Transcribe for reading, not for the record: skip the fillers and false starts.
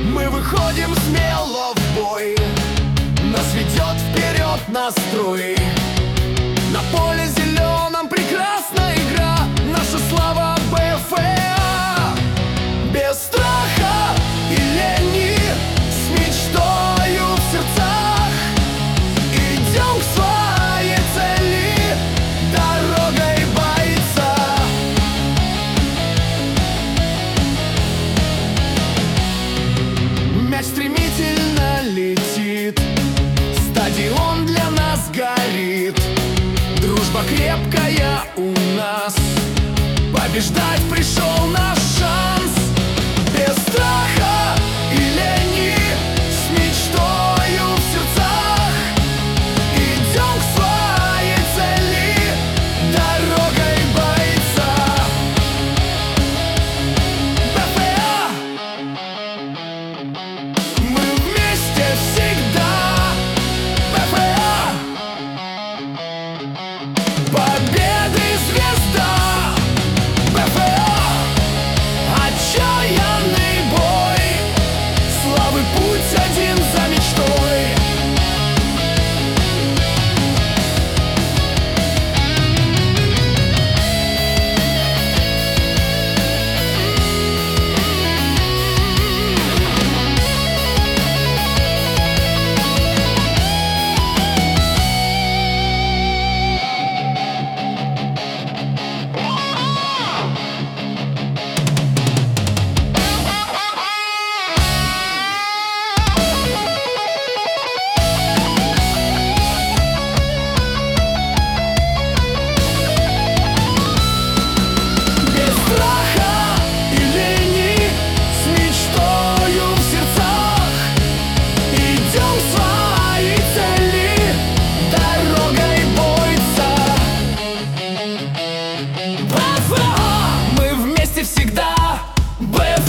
Мы выходим смело в бой, нас ведет вперед настрой. На поле зеленом прекрасная игра, наша слава БФА. Без страха и лени, с мечтою в сердцах, идем к своей цели дорогой бойца. Мяч стремительно летит, стадион для нас горит. Дружба крепкая у нас, побеждать пришел наш шанс. Без страха и лени, с мечтою в сердцах, идем к своей цели дорогой бойца. БФА. Мы вместе всегда. БФА. Победы звезда. БФА. Отчаянный бой, славы путь один за мечтой. Без страха и лени, с мечтою в сердцах, идем к своей цели дорогой бойца. БФА. Мы вместе всегда. БФА.